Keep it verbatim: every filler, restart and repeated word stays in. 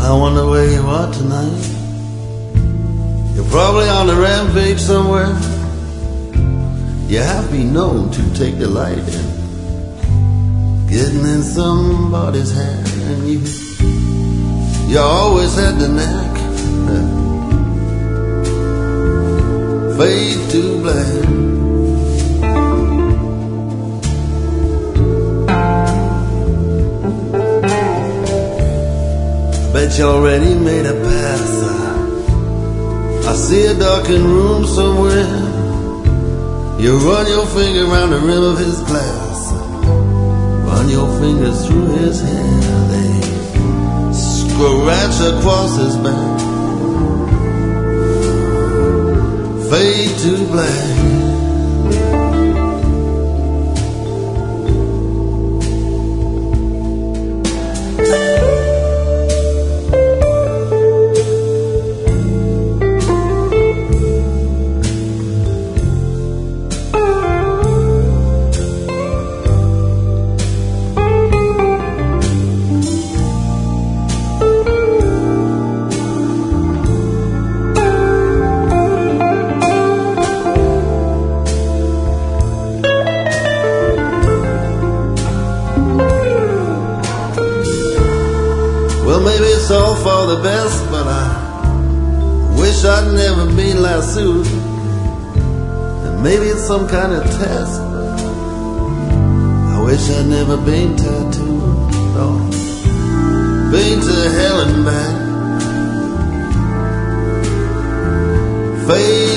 I wonder where you are tonight. You're probably on a rampage somewhere. You have been known to take delight in getting in somebody's hair, and you you always had the knack. Fade to black. Bet you already made a pass. I see a darkened room somewhere. You run your finger around the rim of his glass. Run your fingers through his hair. They scratch across his back. Fade to black. Well, maybe it's all for the best, but I wish I'd never been lassoed. And maybe it's some kind of test, but I wish I'd never been tattooed. Oh, been to hell and back. Fade